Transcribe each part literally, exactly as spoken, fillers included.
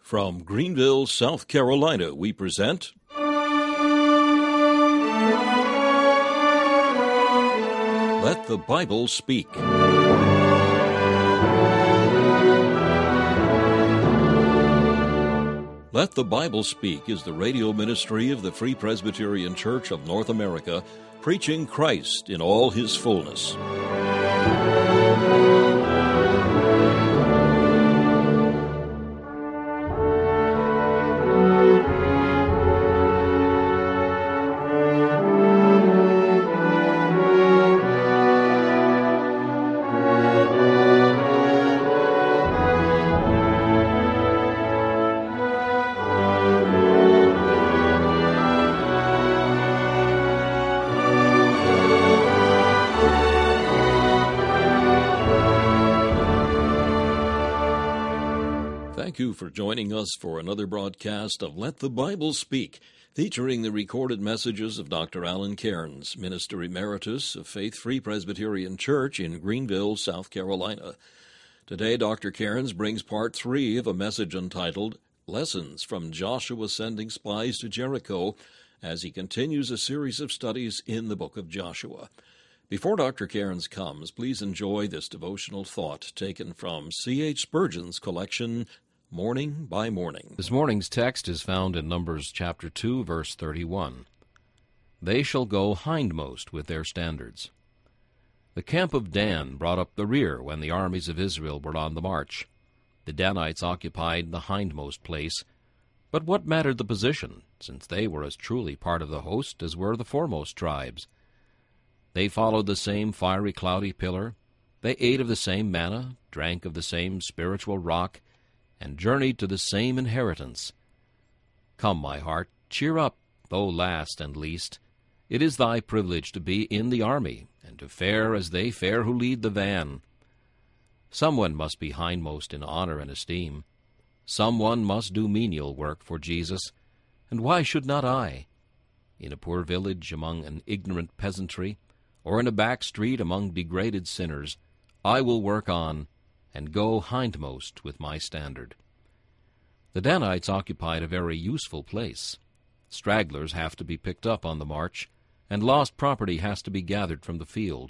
From Greenville, South Carolina, we present Let the Bible Speak. Let the Bible Speak is the radio ministry of the Free Presbyterian Church of North America, preaching Christ in all His fullness. Thank you for joining us for another broadcast of Let the Bible Speak, featuring the recorded messages of Doctor Alan Cairns, Minister Emeritus of Faith Free Presbyterian Church in Greenville, South Carolina. Today, Doctor Cairns brings part three of a message entitled Lessons from Joshua Sending Spies to Jericho, as he continues a series of studies in the book of Joshua. Before Doctor Cairns comes, please enjoy this devotional thought taken from C H Spurgeon's collection, Morning by Morning. This morning's text is found in Numbers chapter two, verse thirty-one. They shall go hindmost with their standards. The camp of Dan brought up the rear when the armies of Israel were on the march. The Danites occupied the hindmost place, but what mattered the position, since they were as truly part of the host as were the foremost tribes? They followed the same fiery, cloudy pillar, they ate of the same manna, drank of the same spiritual rock, and journeyed to the same inheritance. Come, my heart, cheer up, though last and least. It is thy privilege to be in the army, and to fare as they fare who lead the van. Someone must be hindmost in honor and esteem. Someone must do menial work for Jesus, and why should not I? In a poor village among an ignorant peasantry, or in a back street among degraded sinners, I will work on, and go hindmost with my standard. The Danites occupied a very useful place. Stragglers have to be picked up on the march, and lost property has to be gathered from the field.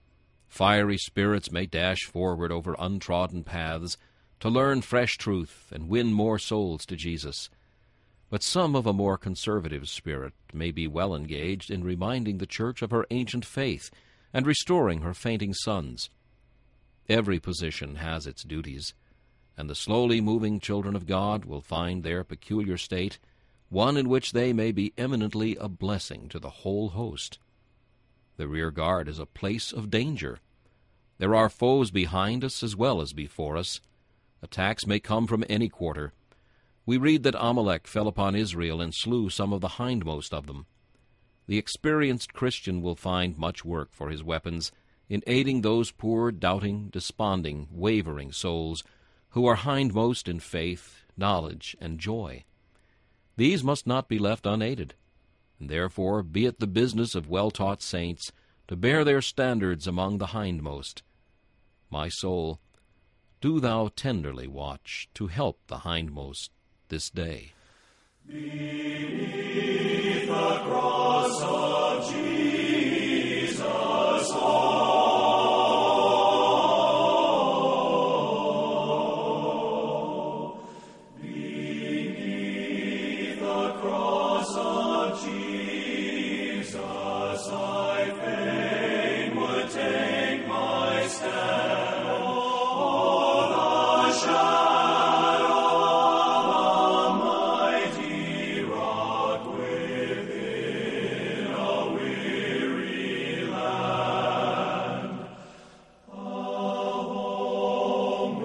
Fiery spirits may dash forward over untrodden paths to learn fresh truth and win more souls to Jesus. But some of a more conservative spirit may be well engaged in reminding the church of her ancient faith and restoring her fainting sons. Every position has its duties, and the slowly moving children of God will find their peculiar state one in which they may be eminently a blessing to the whole host. The rear guard is a place of danger. There are foes behind us as well as before us. Attacks may come from any quarter. We read that Amalek fell upon Israel and slew some of the hindmost of them. The experienced Christian will find much work for his weapons in aiding those poor, doubting, desponding, wavering souls who are hindmost in faith, knowledge, and joy. These must not be left unaided, and therefore be it the business of well-taught saints to bear their standards among the hindmost. My soul, do thou tenderly watch to help the hindmost this day. Beneath the cross of Jesus,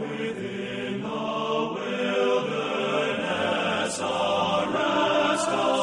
a rest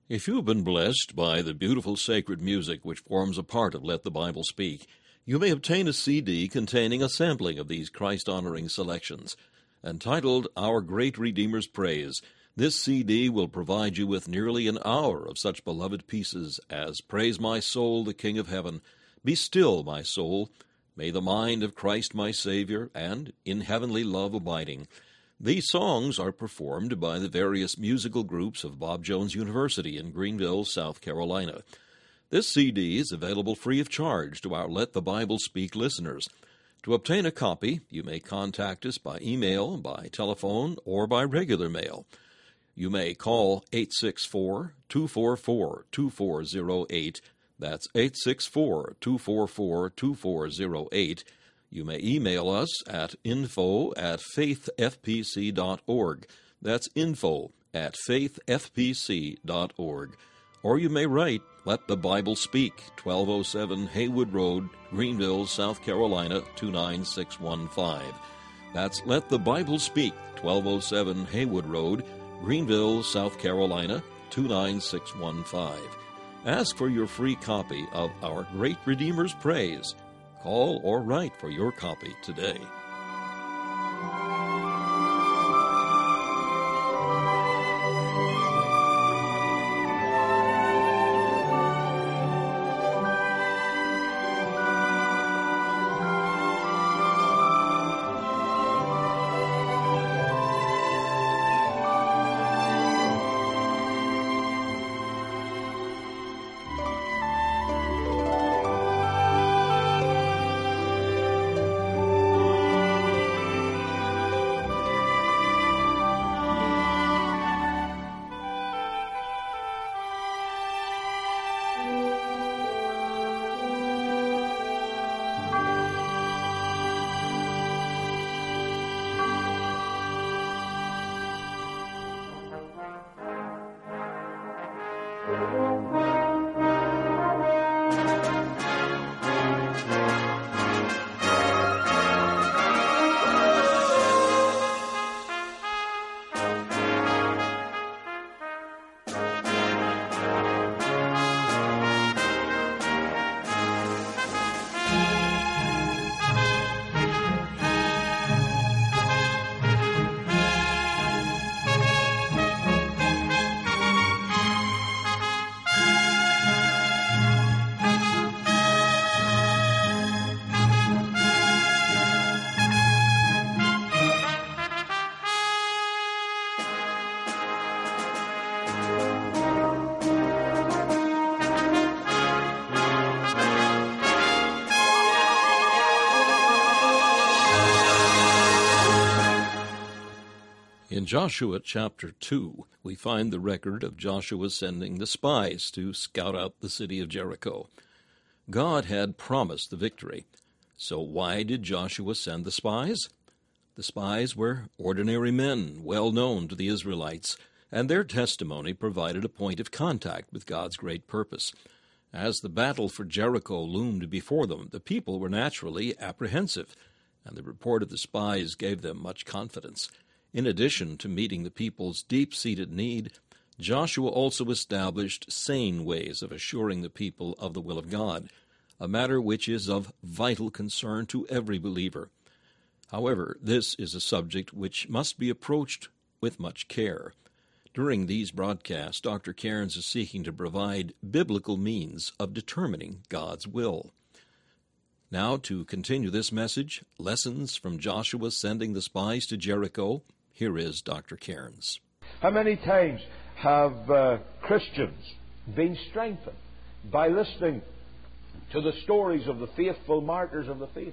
If you have been blessed by the beautiful sacred music which forms a part of Let the Bible Speak, you may obtain a C D containing a sampling of these Christ-honoring selections. Entitled Our Great Redeemer's Praise, this C D will provide you with nearly an hour of such beloved pieces as Praise My Soul, the King of Heaven, Be Still, My Soul, May the Mind of Christ My Savior, and In Heavenly Love Abiding. These songs are performed by the various musical groups of Bob Jones University in Greenville, South Carolina. This C D is available free of charge to our Let the Bible Speak listeners. To obtain a copy, you may contact us by email, by telephone, or by regular mail. You may call eight six four, two four four, two four zero eight. That's eight six four, two four four, two four zero eight. You may email us at info at faith f p c dot org. That's info at faith f p c dot org. Or you may write Let the Bible Speak, twelve oh seven Haywood Road, Greenville, South Carolina, two nine six one five. That's Let the Bible Speak, twelve oh seven Haywood Road, Greenville, South Carolina, two nine six one five. Ask for your free copy of Our Great Redeemer's Praise. Call or write for your copy today. In Joshua chapter two, we find the record of Joshua sending the spies to scout out the city of Jericho. God had promised the victory. So why did Joshua send the spies? The spies were ordinary men, well known to the Israelites, and their testimony provided a point of contact with God's great purpose. As the battle for Jericho loomed before them, the people were naturally apprehensive, and the report of the spies gave them much confidence. In addition to meeting the people's deep-seated need, Joshua also established sane ways of assuring the people of the will of God, a matter which is of vital concern to every believer. However, this is a subject which must be approached with much care. During these broadcasts, Doctor Cairns is seeking to provide biblical means of determining God's will. Now, to continue this message, Lessons from Joshua Sending the Spies to Jericho, here is Doctor Cairns. How many times have uh, Christians been strengthened by listening to the stories of the faithful martyrs of the faith?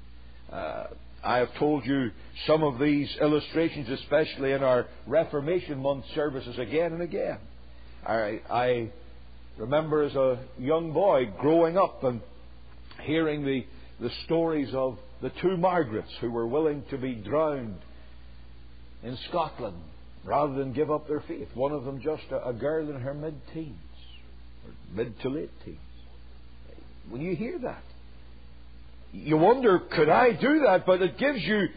Uh, I have told you some of these illustrations, especially in our Reformation Month services, again and again. I, I remember as a young boy growing up and hearing the, the stories of the two Margarets who were willing to be drowned in Scotland rather than give up their faith. One of them just a, a girl in her mid-teens, or mid to late teens. When you hear that, you wonder, could I do that? But it gives you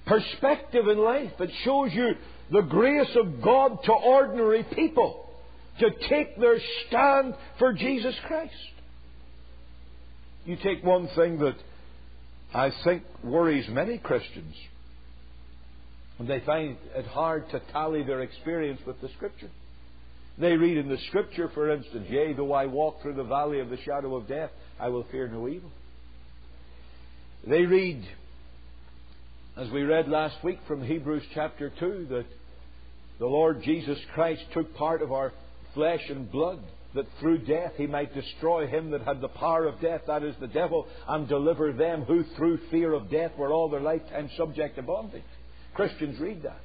perspective in life. It shows you the grace of God to ordinary people to take their stand for Jesus Christ. You take one thing that I think worries many Christians, and they find it hard to tally their experience with the Scripture. They read in the Scripture, for instance, "Yea, though I walk through the valley of the shadow of death, I will fear no evil." They read, as we read last week from Hebrews chapter two, that the Lord Jesus Christ took part of our flesh and blood, that through death He might destroy him that had the power of death, that is, the devil, and deliver them who through fear of death were all their lifetime subject to bondage. Christians read that.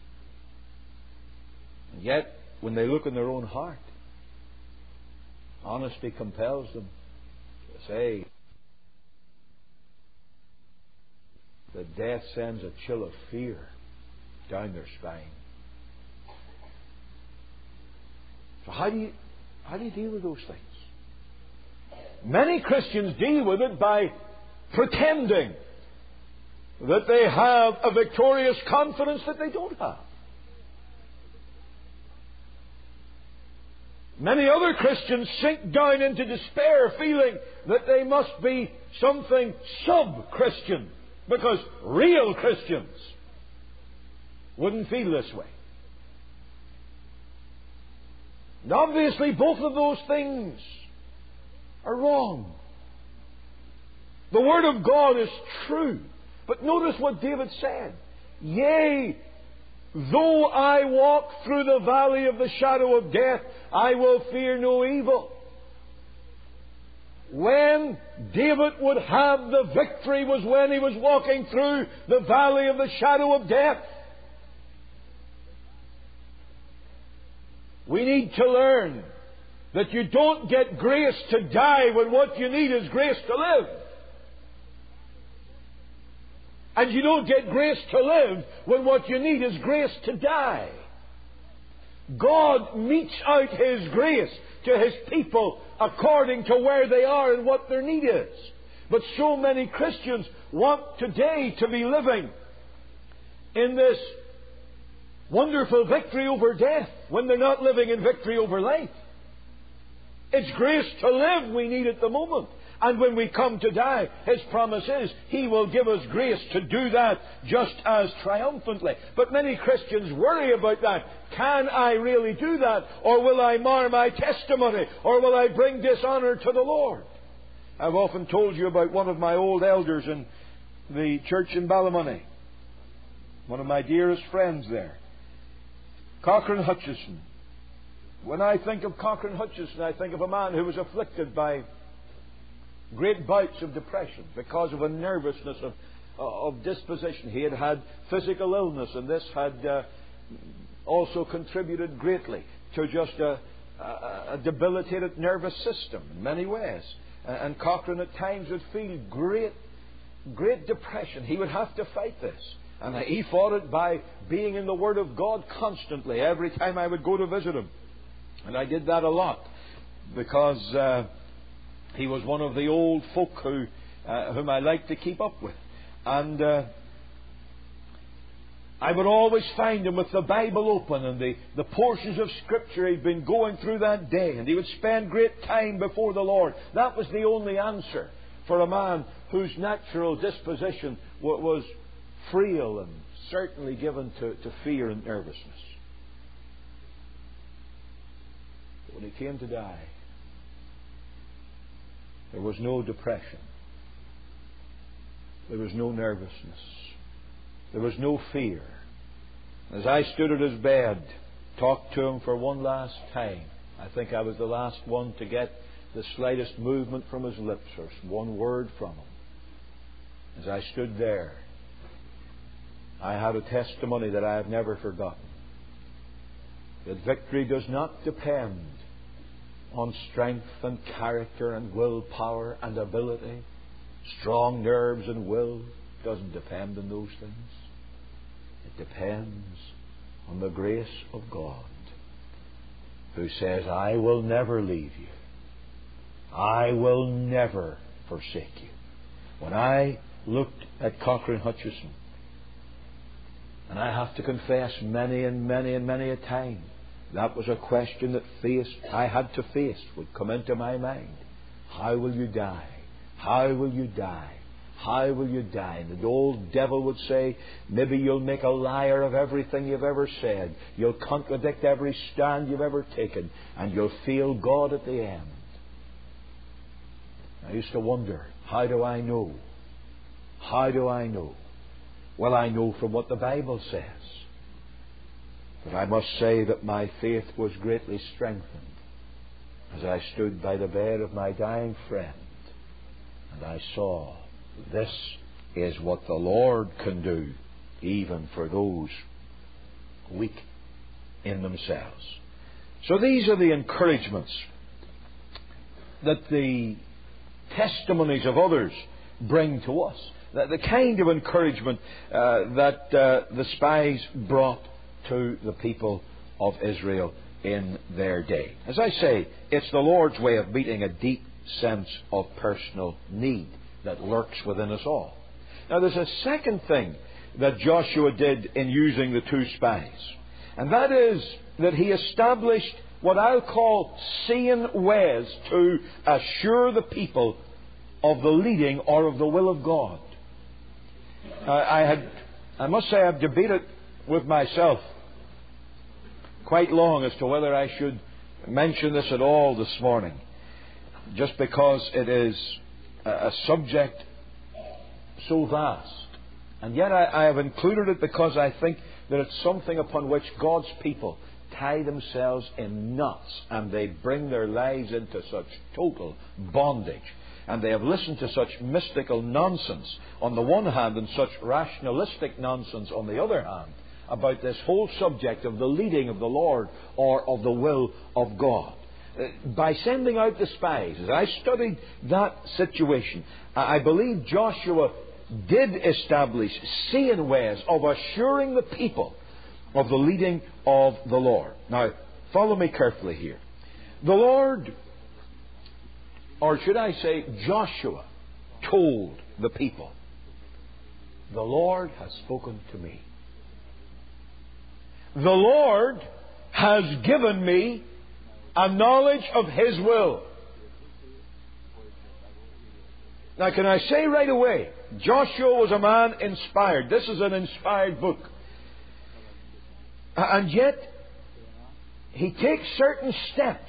And yet, when they look in their own heart, honesty compels them to say that death sends a chill of fear down their spine. So how do you how do you deal with those things? Many Christians deal with it by pretending that they have a victorious confidence that they don't have. Many other Christians sink down into despair, feeling that they must be something sub-Christian, because real Christians wouldn't feel this way. And obviously both of those things are wrong. The Word of God is true. But notice what David said. "Yea, though I walk through the valley of the shadow of death, I will fear no evil." When David would have the victory was when he was walking through the valley of the shadow of death. We need to learn that you don't get grace to die when what you need is grace to live. And you don't get grace to live when what you need is grace to die. God meets out His grace to His people according to where they are and what their need is. But so many Christians want today to be living in this wonderful victory over death when they're not living in victory over life. It's grace to live we need at the moment. And when we come to die, His promise is He will give us grace to do that just as triumphantly. But many Christians worry about that. Can I really do that? Or will I mar my testimony? Or will I bring dishonour to the Lord? I've often told you about one of my old elders in the church in Ballymoney. One of my dearest friends there. Cochrane Hutchison. When I think of Cochrane Hutchison, I think of a man who was afflicted by great bouts of depression because of a nervousness of, of disposition. He had had physical illness, and this had uh, also contributed greatly to just a, a, a debilitated nervous system in many ways. And Cochrane at times would feel great, great depression. He would have to fight this. And he fought it by being in the Word of God constantly every time I would go to visit him. And I did that a lot because uh, he was one of the old folk who, uh, whom I liked to keep up with. And uh, I would always find him with the Bible open and the, the portions of Scripture he'd been going through that day. And he would spend great time before the Lord. That was the only answer for a man whose natural disposition w- was frail and certainly given to, to fear and nervousness. But when he came to die, there was no depression. There was no nervousness. There was no fear. As I stood at his bed, talked to him for one last time, I think I was the last one to get the slightest movement from his lips or one word from him. As I stood there, I had a testimony that I have never forgotten. That victory does not depend on strength and character and willpower and ability. Strong nerves and will doesn't depend on those things. It depends on the grace of God, who says, I will never leave you. I will never forsake you. When I looked at Cochrane Hutchison, and I have to confess many and many and many a time that was a question that faced, I had to face, would come into my mind. How will you die? How will you die? How will you die? And the old devil would say, maybe you'll make a liar of everything you've ever said. You'll contradict every stand you've ever taken. And you'll fail God at the end. I used to wonder, how do I know? How do I know? Well, I know from what the Bible says. But I must say that my faith was greatly strengthened as I stood by the bed of my dying friend and I saw, this is what the Lord can do, even for those weak in themselves. So these are the encouragements that the testimonies of others bring to us. The, the kind of encouragement uh, that uh, the spies brought to the people of Israel in their day. As I say, it's the Lord's way of meeting a deep sense of personal need that lurks within us all. Now, there's a second thing that Joshua did in using the two spies, and that is that he established what I'll call seeing ways to assure the people of the leading or of the will of God. Uh, I had, I must say, I've debated with myself quite long as to whether I should mention this at all this morning, just because it is a subject so vast. And yet I, I have included it because I think that it's something upon which God's people tie themselves in knots, and they bring their lives into such total bondage. And they have listened to such mystical nonsense on the one hand and such rationalistic nonsense on the other hand about this whole subject of the leading of the Lord or of the will of God. Uh, by sending out the spies, as I studied that situation, I believe Joshua did establish seeing ways of assuring the people of the leading of the Lord. Now, follow me carefully here. The Lord, or should I say Joshua, told the people, the Lord has spoken to me. The Lord has given me a knowledge of His will. Now, can I say right away, Joshua was a man inspired. This is an inspired book. And yet, he takes certain steps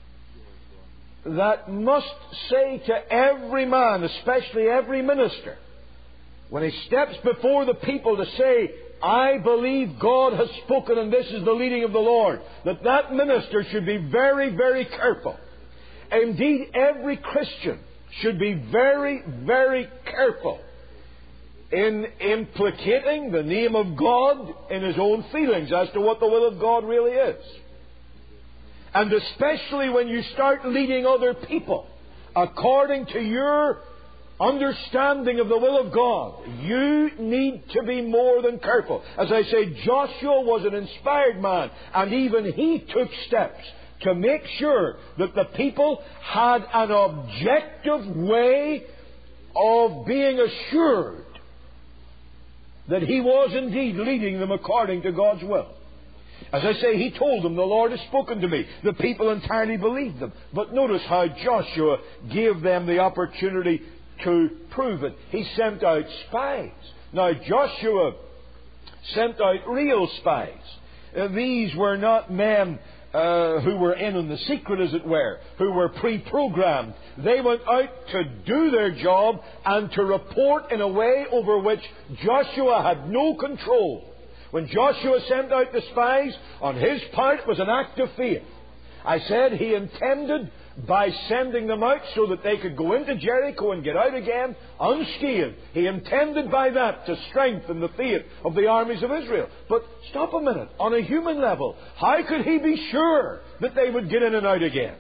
that must say to every man, especially every minister, when he steps before the people to say, I believe God has spoken and this is the leading of the Lord, that that minister should be very, very careful. Indeed, every Christian should be very, very careful in implicating the name of God in his own feelings as to what the will of God really is. And especially when you start leading other people according to your understanding of the will of God, you need to be more than careful. As I say, Joshua was an inspired man, and even he took steps to make sure that the people had an objective way of being assured that he was indeed leading them according to God's will. As I say, he told them, the Lord has spoken to me. The people entirely believed them. But notice how Joshua gave them the opportunity to prove it. He sent out spies. Now, Joshua sent out real spies. Uh, these were not men uh, who were in on the secret, as it were, who were pre-programmed. They went out to do their job and to report in a way over which Joshua had no control. When Joshua sent out the spies, on his part it was an act of faith. I said he intended, by sending them out so that they could go into Jericho and get out again unscathed, he intended by that to strengthen the faith of the armies of Israel. But stop a minute. On a human level, how could he be sure that they would get in and out again?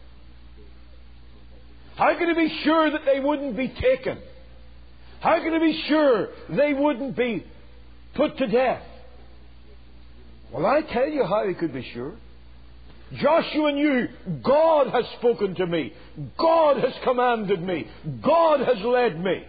How could he be sure that they wouldn't be taken? How could he be sure they wouldn't be put to death? Well, I tell you how he could be sure. Joshua knew, God has spoken to me. God has commanded me. God has led me.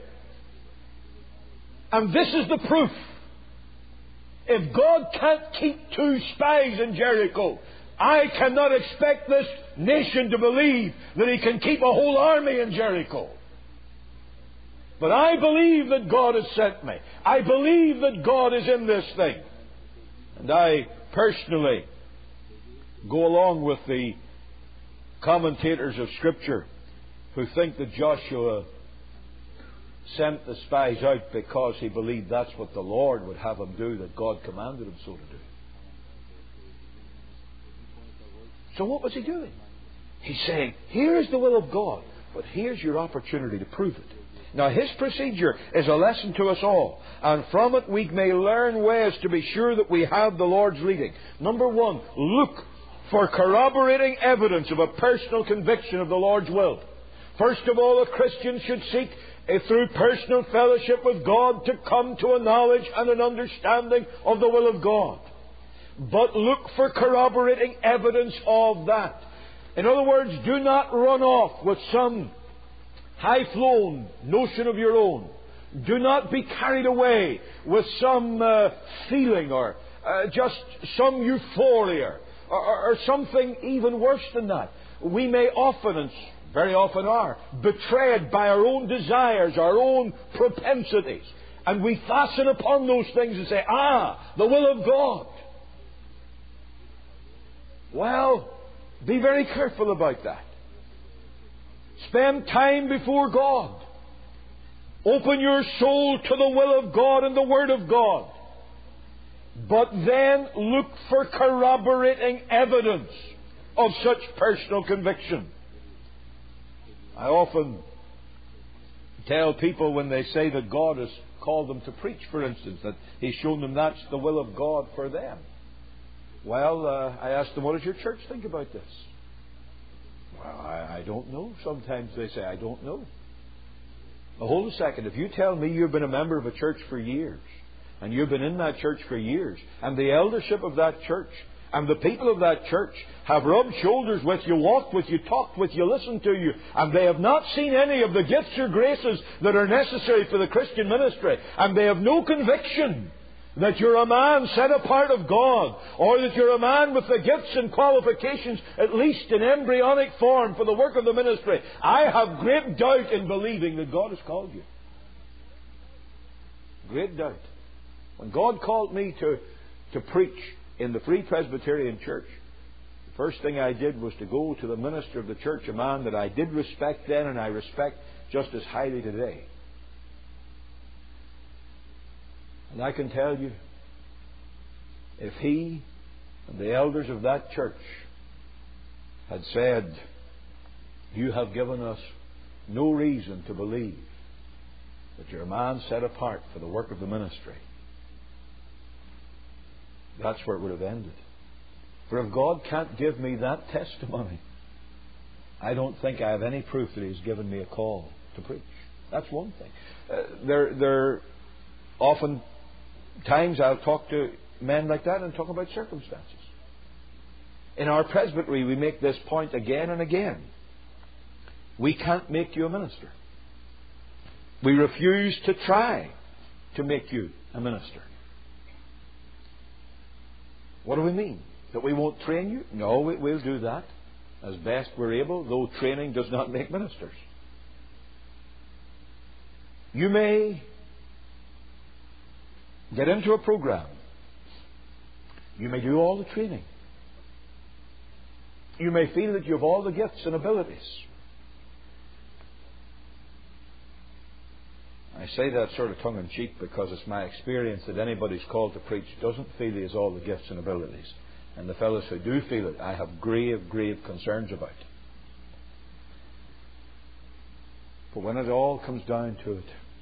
And this is the proof. If God can't keep two spies in Jericho, I cannot expect this nation to believe that He can keep a whole army in Jericho. But I believe that God has sent me. I believe that God is in this thing. And I personally go along with the commentators of Scripture who think that Joshua sent the spies out because he believed that's what the Lord would have him do, that God commanded him so to do. So what was he doing? He's saying, here is the will of God, but here's your opportunity to prove it. Now, his procedure is a lesson to us all, and from it we may learn ways to be sure that we have the Lord's leading. Number one, look for corroborating evidence of a personal conviction of the Lord's will. First of all, a Christian should seek, uh, through personal fellowship with God, to come to a knowledge and an understanding of the will of God. But look for corroborating evidence of that. In other words, do not run off with some high-flown notion of your own. Do not be carried away with some uh, feeling or uh, just some euphoria or, or, or something even worse than that. We may often, and very often are, betrayed by our own desires, our own propensities. And we fasten upon those things and say, ah, the will of God. Well, be very careful about that. Spend time before God. Open your soul to the will of God and the Word of God. But then look for corroborating evidence of such personal conviction. I often tell people when they say that God has called them to preach, for instance, that He's shown them that's the will of God for them. Well, uh, I ask them, what does your church think about this? Well, I, I don't know. Sometimes they say, I don't know. Now, hold a second. If you tell me you've been a member of a church for years, and you've been in that church for years, and the eldership of that church, and the people of that church have rubbed shoulders with you, walked with you, talked with you, listened to you, and they have not seen any of the gifts or graces that are necessary for the Christian ministry, and they have no conviction that you're a man set apart of God, or that you're a man with the gifts and qualifications, at least in embryonic form, for the work of the ministry, I have great doubt in believing that God has called you. Great doubt. When God called me to, to preach in the Free Presbyterian Church, the first thing I did was to go to the minister of the church, a man that I did respect then and I respect just as highly today. And I can tell you, if he and the elders of that church had said, you have given us no reason to believe that you're a man set apart for the work of the ministry, that's where it would have ended. For if God can't give me that testimony, I don't think I have any proof that He's given me a call to preach. That's one thing. Uh, there, there often times I'll talk to men like that and talk about circumstances. In our presbytery, we make this point again and again. We can't make you a minister. We refuse to try to make you a minister. What do we mean? That we won't train you? No, we, we'll do that as best we're able, though training does not make ministers. You may get into a program. You may do all the training. You may feel that you have all the gifts and abilities. I say that sort of tongue-in-cheek because it's my experience that anybody who's called to preach doesn't feel he has all the gifts and abilities. And the fellows who do feel it, I have grave, grave concerns about. But when it all comes down to it,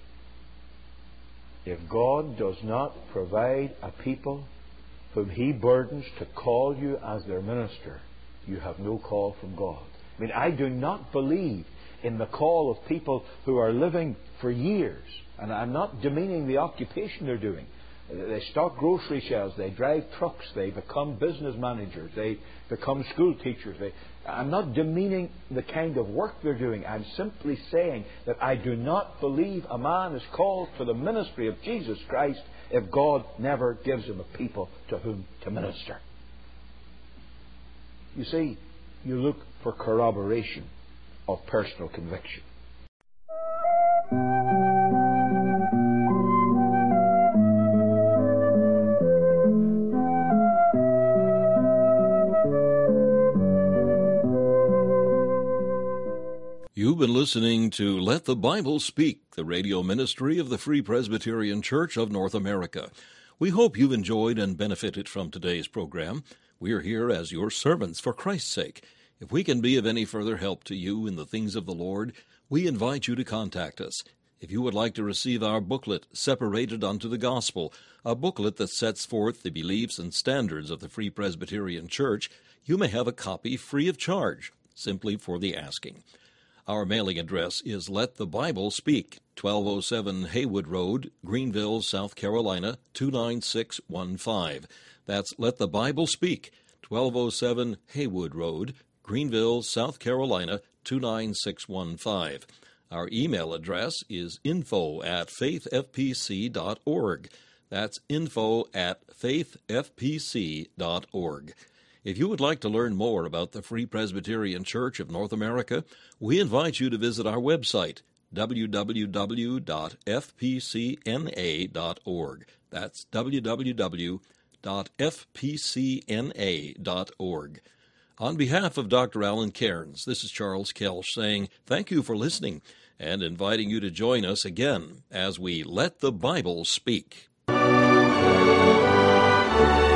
if God does not provide a people whom He burdens to call you as their minister, you have no call from God. I mean, I do not believe in the call of people who are living for years. And I'm not demeaning the occupation they're doing. They stock grocery shelves, they drive trucks, they become business managers, they become school teachers. They, I'm not demeaning the kind of work they're doing. I'm simply saying that I do not believe a man is called for the ministry of Jesus Christ if God never gives him a people to whom to minister. You see, you look for corroboration of personal conviction. You've been listening to Let the Bible Speak, the radio ministry of the Free Presbyterian Church of North America. We hope you've enjoyed and benefited from today's program. We are here as your servants for Christ's sake. If we can be of any further help to you in the things of the Lord, we invite you to contact us. If you would like to receive our booklet, Separated unto the Gospel, a booklet that sets forth the beliefs and standards of the Free Presbyterian Church, you may have a copy free of charge, simply for the asking. Our mailing address is Let the Bible Speak, twelve oh seven Haywood Road, Greenville, South Carolina, two nine six one five. That's Let the Bible Speak, twelve oh seven Haywood Road, Greenville, South Carolina, two nine six one five. Our email address is info at faith f p c dot org. That's info at faith f p c dot org. If you would like to learn more about the Free Presbyterian Church of North America, we invite you to visit our website, w w w dot f p c n a dot org. That's w w w dot f p c n a dot org. On behalf of Doctor Alan Cairns, this is Charles Kelsch saying thank you for listening and inviting you to join us again as we Let the Bible Speak.